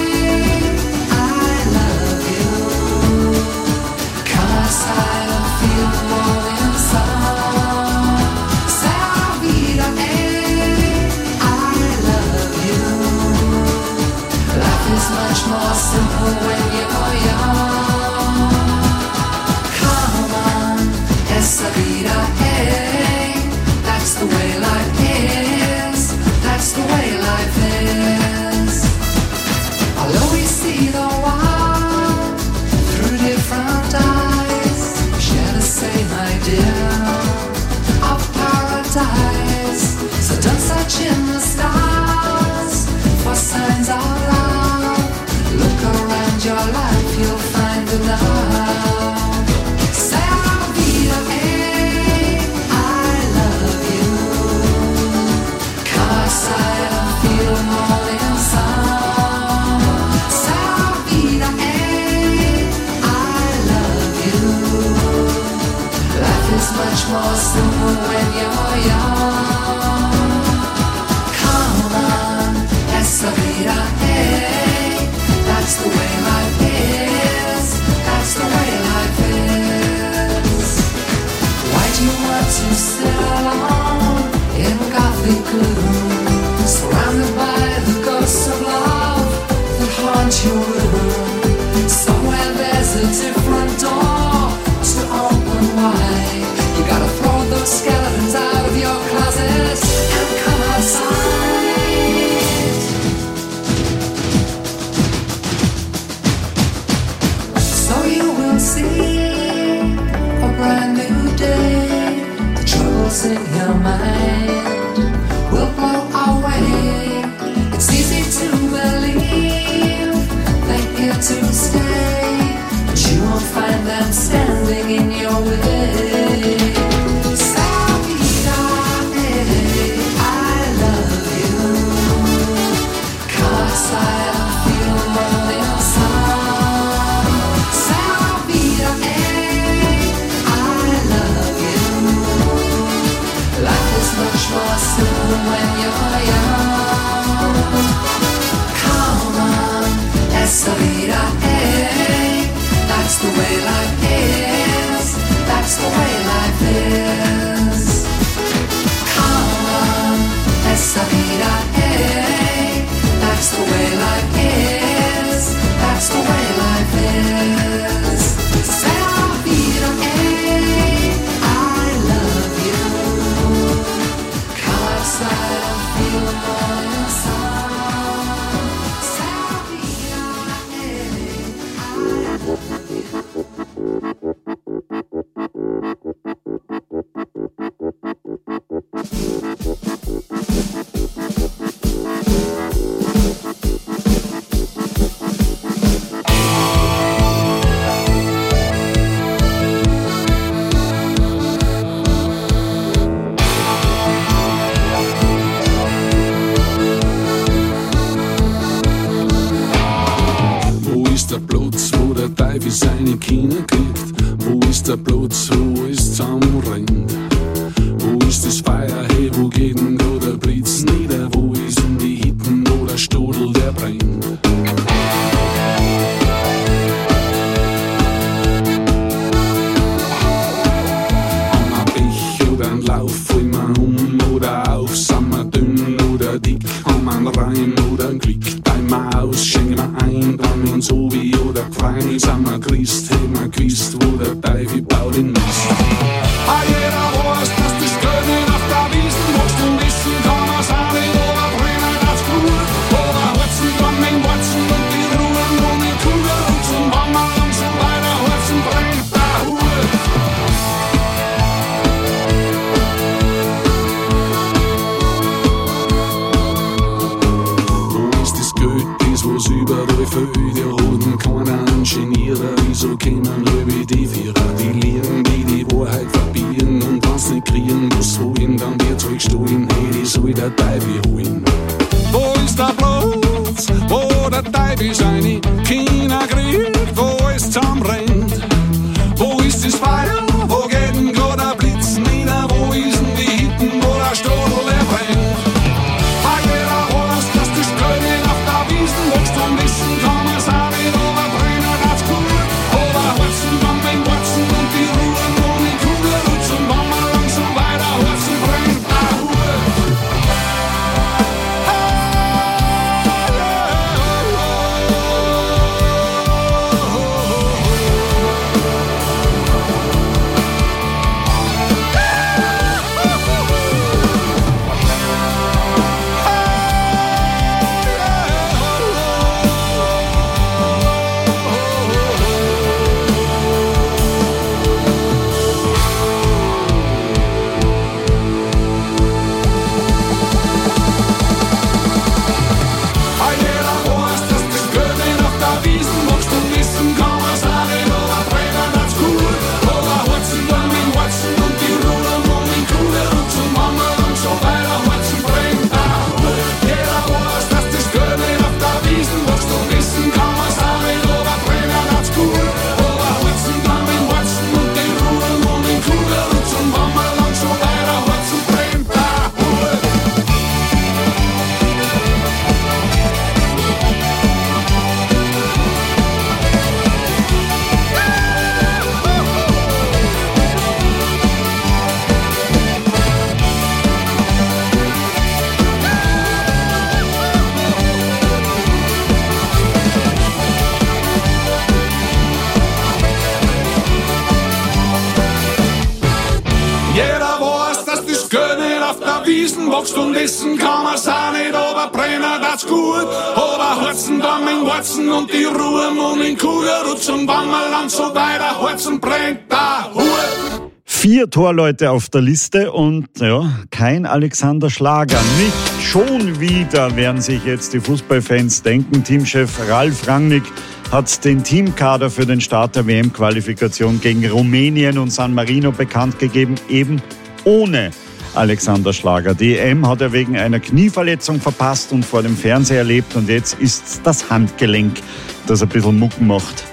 I love you. Come outside and feel the morning sun. Sarah Vida, it's much more simple when you're young. Come on, esa vida, hey. That's the way life is. That's the way life is. I'll always see the world through different eyes. Share the same idea of paradise. So don't search in the stars for signs of life. Your life, you'll find enough. Sarah Vida, I love you. Come outside and feel the morning sun. Sarah Vida, I love you. Life is much more simple when you're young. Come on, esa vida, that's the way life is, that's the way life is. Why do you want to sit alone in gothic gloom, surrounded by the ghosts of love that haunt your room? Somewhere there's a different door to open wide. You gotta throw those skeletons out of your closet and come outside. See a brand new day. The troubles in your mind will blow away. It's easy to believe they're here to stay, but you won't find them standing in your way. Savita, I love you. Come outside and feel the morning sun. I love That's the vida, hey. That's the way life is. That's the way life is. Come on, esta vida, hey. That's the way life is. That's the way life is. C'est la vida, hey. I love you. Come outside and feel the morning sun. C'est la vida, hey. I love you. Seine Kinder kriegt. Wo ist der Platz, wo es zusammenrennt? Wo ist das Feuer, hey, wo geht denn da der Blitz nieder? Wo ist denn die Hitten, wo der Stodel, der brennt? An ein Pech oder ein Lauf, fallen wir um oder auf, sind wir dünn oder dick, haben wir einen Reim oder ein Glück, teilen wir aus, schenken wir ein, dran wir uns so wie oder gefallen, sind wir Christ, haben wir gewusst, wo der Teufel baut den Mist. Ah, jeder weiß, dass das Geld nicht auf der Wiesen wächst und wissen kann man's auch nicht, aber brennen das gut. Aber Holzen kann mit Wurzeln und die Ruhen ohne Kugel und zum Wammer und so weiter, Holzen brennt der Hut. Wo ist das Geld, das was überall fehlt, der Hoden keiner Ingenieure, wieso kennen wir die Vierer, die Lehren, die die Wahrheit verbieten und wenn's nicht kriegen, was holen, dann wird's euch stohlen, hey, die soll der Teufel holen. Wo ist der Platz, wo der Teufel seine Kinder kriegt, wo es zusammenrennt? Wo ist das Feuer, wo geht denn grad der Blitz nieder, wo ist denn die Hitten, wo der Stodel, der brennt? Ah, jeder weiß, dass das Geld nicht auf der Wiesen wächst und wissen kann man's auch nicht, aber brennen das gut. Aber Holzen kann mit Wurzeln und die Ruhen ohne Kugel und zum Wammer und so weiter, Holzen brennt der Hut. Wächst und wissen kann man's auch nicht, aber brennen das gut. Aber Holzen dann mit Wurzeln und die Ruhe und in Kugelrutsch und Wammerland so weiter, Holzen brennt der Hut. Vier Torleute auf der Liste und ja, kein Alexander Schlager. Nicht schon wieder, werden sich jetzt die Fußballfans denken. Teamchef Ralf Rangnick hat den Teamkader für den Start der W M-Qualifikation gegen Rumänien und San Marino bekannt gegeben, eben ohne Alexander Schlager. Die E M hat er wegen einer Knieverletzung verpasst und vor dem Fernseher erlebt und jetzt ist das Handgelenk, das ein bisschen Mucken macht.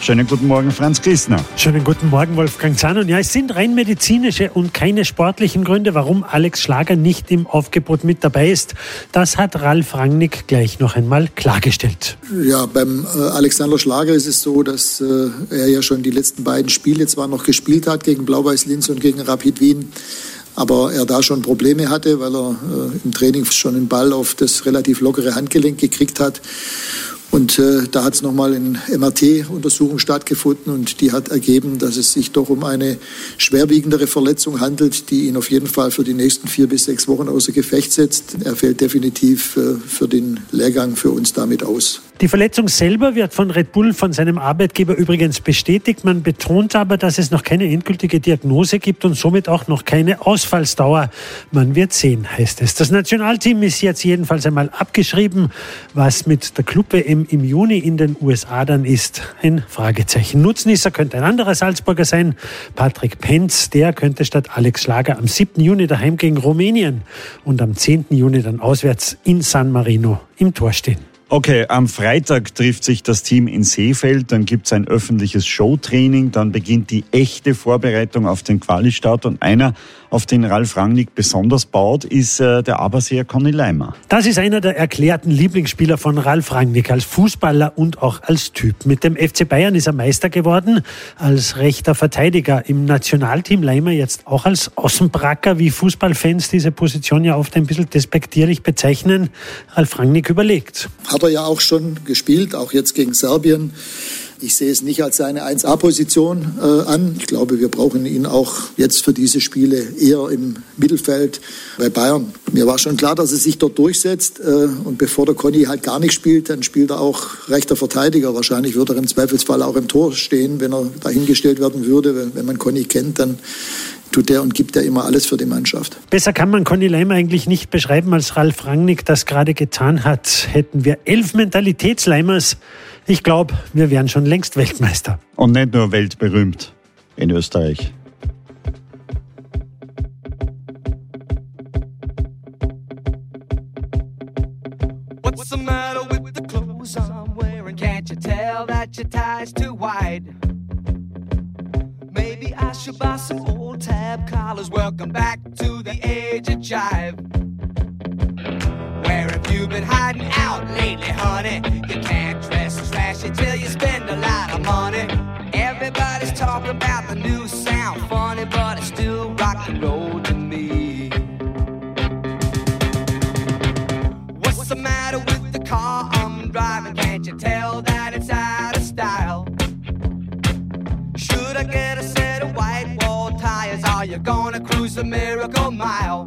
Schönen guten Morgen, Franz Grissner. Schönen guten Morgen, Wolfgang Zahn. Und ja, es sind rein medizinische und keine sportlichen Gründe, warum Alex Schlager nicht im Aufgebot mit dabei ist. Das hat Ralf Rangnick gleich noch einmal klargestellt. Ja, beim äh, Alexander Schlager ist es so, dass äh, er ja schon die letzten beiden Spiele zwar noch gespielt hat, gegen Blau-Weiß Linz und gegen Rapid Wien, aber er da schon Probleme hatte, weil er äh, im Training schon den Ball auf das relativ lockere Handgelenk gekriegt hat. Und äh, da hat es nochmal eine M R T-Untersuchung stattgefunden und die hat ergeben, dass es sich doch um eine schwerwiegendere Verletzung handelt, die ihn auf jeden Fall für die nächsten vier bis sechs Wochen außer Gefecht setzt. Er fällt definitiv äh, für den Lehrgang für uns damit aus. Die Verletzung selber wird von Red Bull, von seinem Arbeitgeber übrigens bestätigt. Man betont aber, dass es noch keine endgültige Diagnose gibt und somit auch noch keine Ausfallsdauer. Man wird sehen, heißt es. Das Nationalteam ist jetzt jedenfalls einmal abgeschrieben. Was mit der Club-W M im Juni in den U S A dann ist, ein Fragezeichen. Nutznießer könnte ein anderer Salzburger sein. Patrick Penz, der könnte statt Alex Schlager am siebten Juni daheim gegen Rumänien und am zehnten Juni dann auswärts in San Marino im Tor stehen. Okay, am Freitag trifft sich das Team in Seefeld, dann gibt es ein öffentliches Showtraining, dann beginnt die echte Vorbereitung auf den Quali-Start und einer, auf den Ralf Rangnick besonders baut, ist äh, der Aberseer Conny Leimer. Das ist einer der erklärten Lieblingsspieler von Ralf Rangnick als Fußballer und auch als Typ. Mit dem F C Bayern ist er Meister geworden, als rechter Verteidiger im Nationalteam. Leimer jetzt auch als Außenbracker, wie Fußballfans diese Position ja oft ein bisschen despektierlich bezeichnen. Ralf Rangnick überlegt. Hat er ja auch schon gespielt, auch jetzt gegen Serbien. Ich sehe es nicht als seine eins A Position äh, an. Ich glaube, wir brauchen ihn auch jetzt für diese Spiele eher im Mittelfeld bei Bayern. Mir war schon klar, dass er sich dort durchsetzt. Äh, und bevor der Conny halt gar nicht spielt, dann spielt er auch rechter Verteidiger. Wahrscheinlich würde er im Zweifelsfall auch im Tor stehen, wenn er dahingestellt werden würde. Wenn man Conny kennt, dann tut er und gibt er immer alles für die Mannschaft. Besser kann man Conny Leimer eigentlich nicht beschreiben, als Ralf Rangnick das gerade getan hat. Hätten wir elf Mentalitätsleimers, ich glaube, wir wären schon längst Weltmeister. Und nicht nur weltberühmt in Österreich. What's the matter with the clothes I'm wearing? Can't you tell that your tie's too wide? Maybe I should buy some old tab collars. Welcome back to the age of jive. Where have you been hiding out lately, honey? You can't dress trashy till you spend a lot of money. Everybody's talking about the new sound, funny, but it's still rock and roll to me. What's the matter with the car I'm driving? Can't you tell that it's out of style? Should I get a set of white wall tires? Are you gonna cruise the Miracle Mile?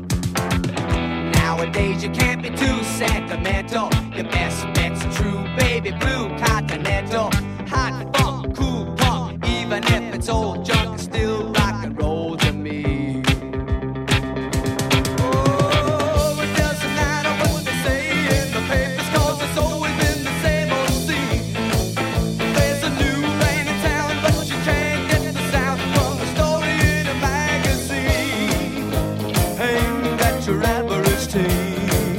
Nowadays you can't be too sentimental. Your best bet's a true baby blue Continental. Hot funk, cool punk, even if it's old junk, it's still rock and roll to me. Oh, it doesn't matter what they say in the papers, 'cause it's always been the same old scene. There's a new rain in town, but you can't get the sound from the story in a magazine aimed at your average teen.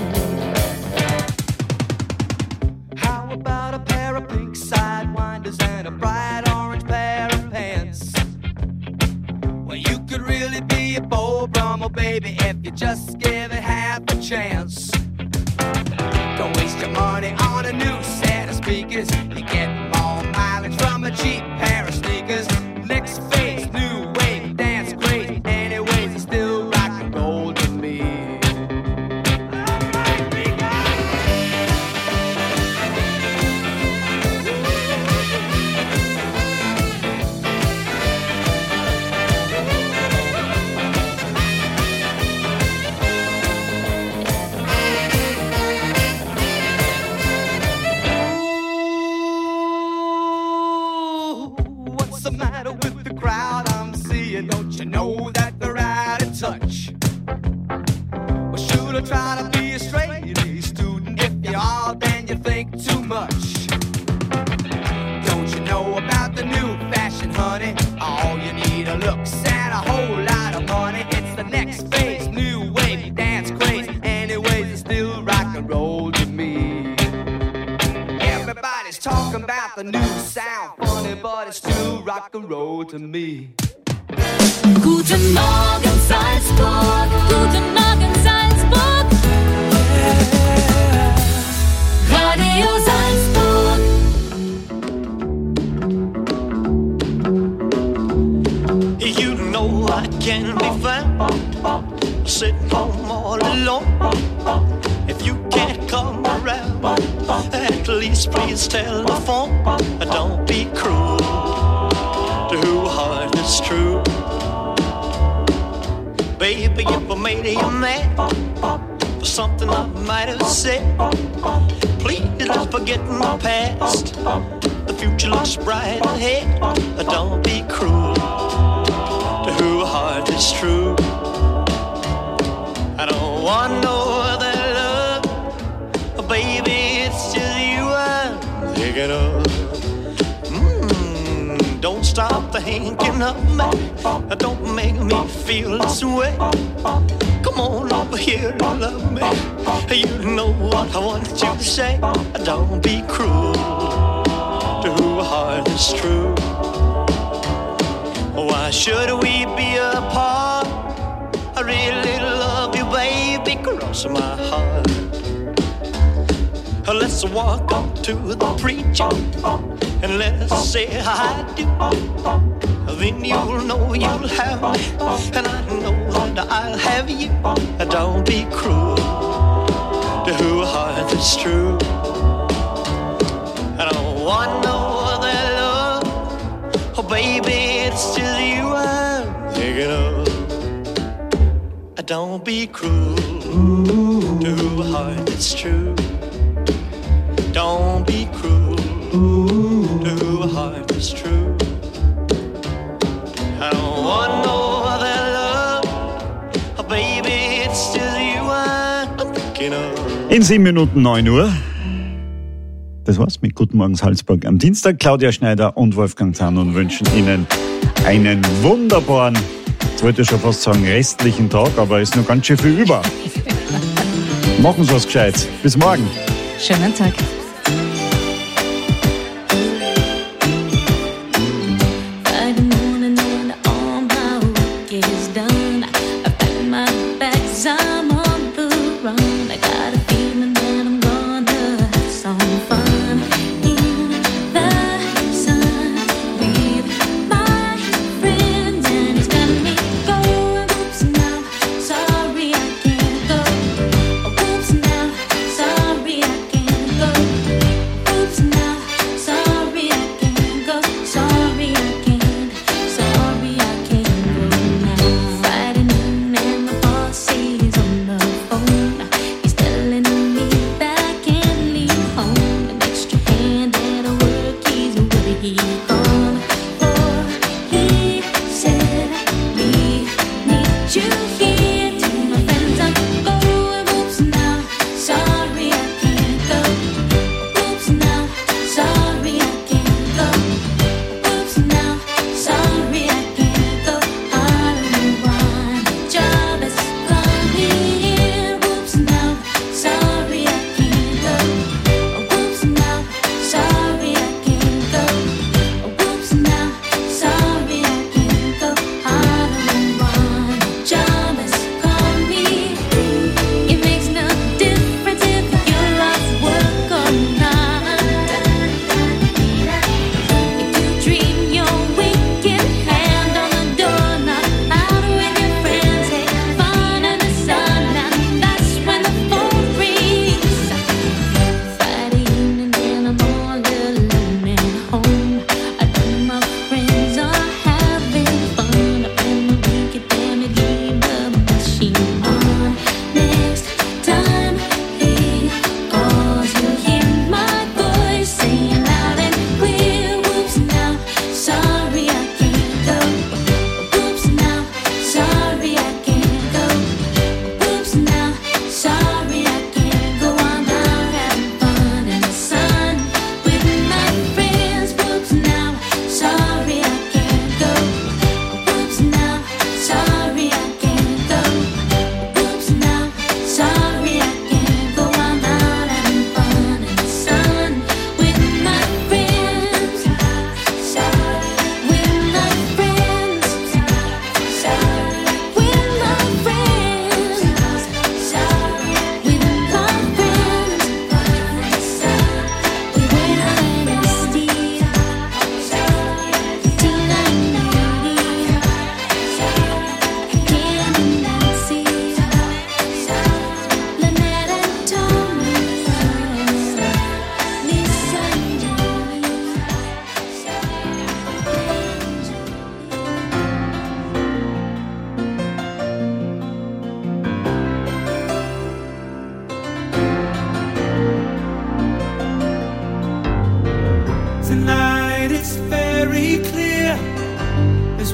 How about a pair of pink sidewinders and a bright orange pair of pants? Well, you could really be a Beau Brummel, baby, if you just give it half a chance. Don't waste your money on a new set of speakers. You get more mileage from a cheap pair of sneakers. Next phase, new wave, dance great. Anyways, it's still rock and roll to me. What's the matter with the crowd I'm seeing? Don't you know that they're out of touch? Well, should I try to be a straight A student? If you are, then you think too much. Don't you know about the new fashion, honey? All you need are looks and a whole lot of money. It's the next phase, new wave, dance craze. Anyways, it's still rock and roll to me. Everybody's talking talking about the new sound. Funny, but it's still rock and roll to me. Guten Morgen Salzburg, guten Morgen Salzburg. Radio Salzburg. You know I can be found sitting home all alone. If you can't come around, at least please telephone. Don't be cruel to who heart is true. Baby, if I made you mad for something I might have said, please let's forget my past. The future looks bright ahead. Don't be cruel to who heart is true. I don't want no other love, baby, it's just you I'm thinking of. Mm, don't stop thinking of me, don't make me feel this way. Come on over here and love me, you know what I want you to say. Don't be cruel to who heart is true. Why should we be apart? I really love you, baby, cross my heart. Let's walk up to the preacher and let's say I do. Then you'll know you'll have me, and I know that I'll have you. Don't be cruel to who heart is true. I don't want no other love, oh baby, it's just you I'm thinking of. Don't be cruel to who heart is true. Don't be cruel to who heart is true. I don't want no other love, oh baby, it's just you I'm thinking of. In sieben Minuten neun Uhr. Das war's mit Guten Morgen Salzburg am Dienstag. Claudia Schneider und Wolfgang Zanon wünschen Ihnen einen wunderbaren, ich wollte schon fast sagen restlichen Tag, aber ist noch ganz schön viel über. Machen Sie was Gescheites. Bis morgen. Schönen Tag. Sorry, I can't go.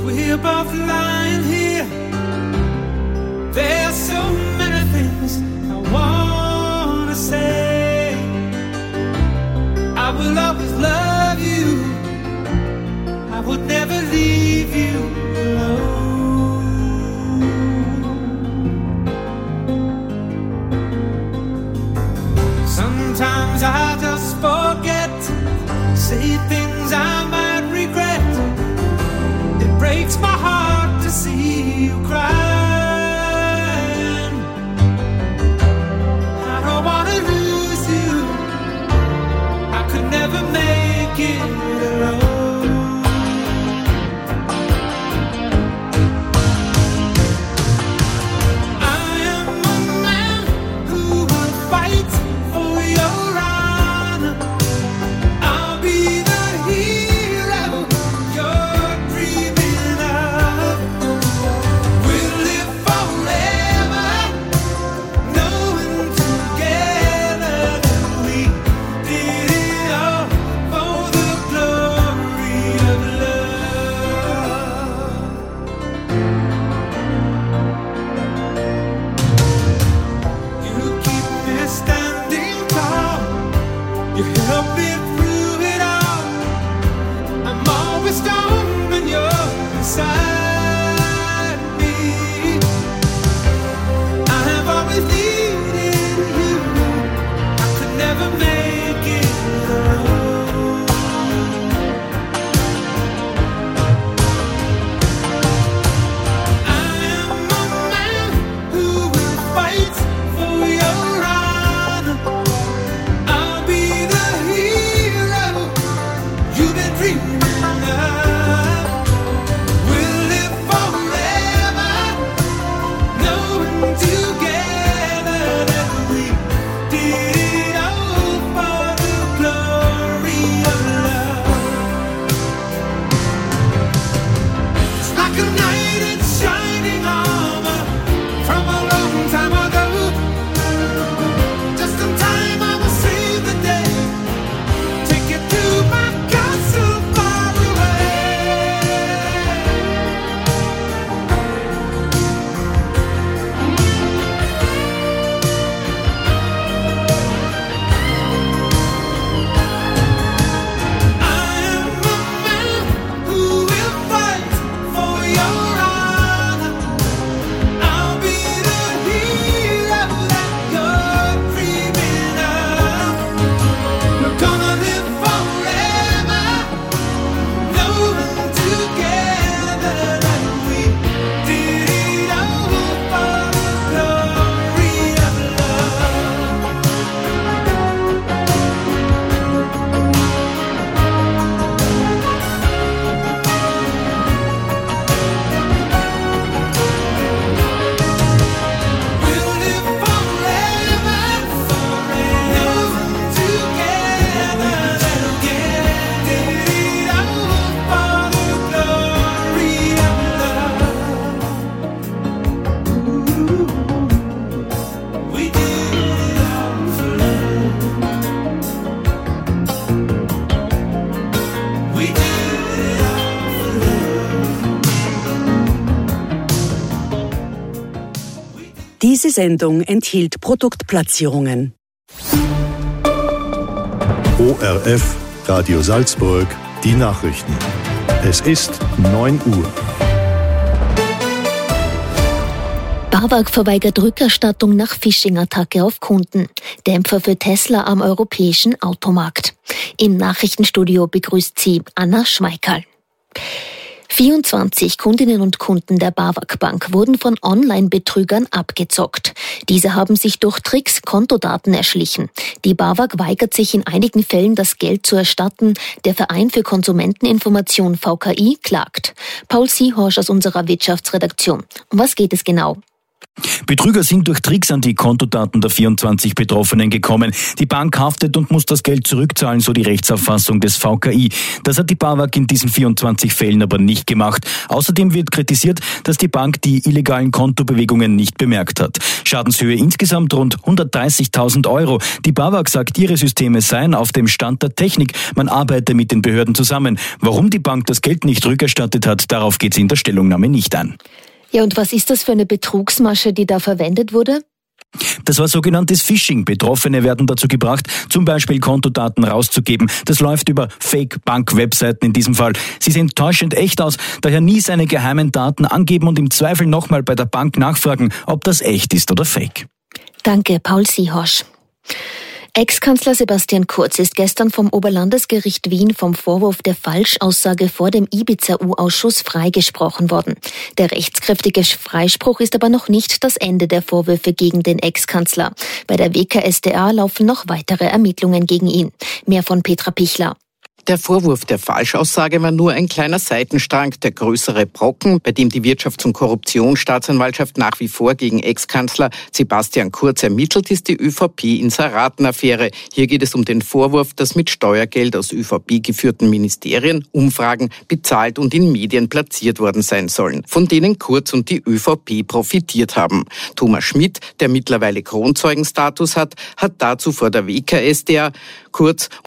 we're both lying here. There's so many things I wanna say. I will always love you. I would never leave you alone. Sometimes I just forget, say things I might regret. It breaks my heart to see you crying. I don't wanna lose you. I could never make it alone. Diese Sendung enthielt Produktplatzierungen. O R F, Radio Salzburg, die Nachrichten. Es ist neun Uhr. BAWAG verweigert Rückerstattung nach Phishing-Attacke auf Kunden. Dämpfer für Tesla am europäischen Automarkt. Im Nachrichtenstudio begrüßt sie Anna Schmeikerl. vierundzwanzig Kundinnen und Kunden der BAWAG Bank wurden von Online-Betrügern abgezockt. Diese haben sich durch Tricks Kontodaten erschlichen. Die BAWAG weigert sich in einigen Fällen, das Geld zu erstatten. Der Verein für Konsumenteninformation V K I klagt. Paul Siehorsch aus unserer Wirtschaftsredaktion. Um was geht es genau? Betrüger sind durch Tricks an die Kontodaten der vierundzwanzig Betroffenen gekommen. Die Bank haftet und muss das Geld zurückzahlen, so die Rechtsauffassung des V K I. Das hat die BAWAG in diesen vierundzwanzig Fällen aber nicht gemacht. Außerdem wird kritisiert, dass die Bank die illegalen Kontobewegungen nicht bemerkt hat. Schadenshöhe insgesamt rund hundertdreißigtausend Euro. Die BAWAG sagt, ihre Systeme seien auf dem Stand der Technik. Man arbeite mit den Behörden zusammen. Warum die Bank das Geld nicht rückerstattet hat, darauf geht sie in der Stellungnahme nicht ein. Ja, und was ist das für eine Betrugsmasche, die da verwendet wurde? Das war sogenanntes Phishing. Betroffene werden dazu gebracht, zum Beispiel Kontodaten rauszugeben. Das läuft über Fake-Bank-Webseiten in diesem Fall. Sie sehen täuschend echt aus, daher nie seine geheimen Daten angeben und im Zweifel nochmal bei der Bank nachfragen, ob das echt ist oder fake. Danke, Paul Siehosch. Ex-Kanzler Sebastian Kurz ist gestern vom Oberlandesgericht Wien vom Vorwurf der Falschaussage vor dem Ibiza-U-Ausschuss freigesprochen worden. Der rechtskräftige Freispruch ist aber noch nicht das Ende der Vorwürfe gegen den Ex-Kanzler. Bei der W K S d A laufen noch weitere Ermittlungen gegen ihn. Mehr von Petra Pichler. Der Vorwurf der Falschaussage war nur ein kleiner Seitenstrang. Der größere Brocken, bei dem die Wirtschafts- und Korruptionsstaatsanwaltschaft nach wie vor gegen Ex-Kanzler Sebastian Kurz ermittelt, ist die Ö V P-Inseraten-Affäre. Hier geht es um den Vorwurf, dass mit Steuergeld aus Ö V P geführten Ministerien Umfragen bezahlt und in Medien platziert worden sein sollen, von denen Kurz und die Ö V P profitiert haben. Thomas Schmidt, der mittlerweile Kronzeugenstatus hat, hat dazu vor der W K S d A Kurz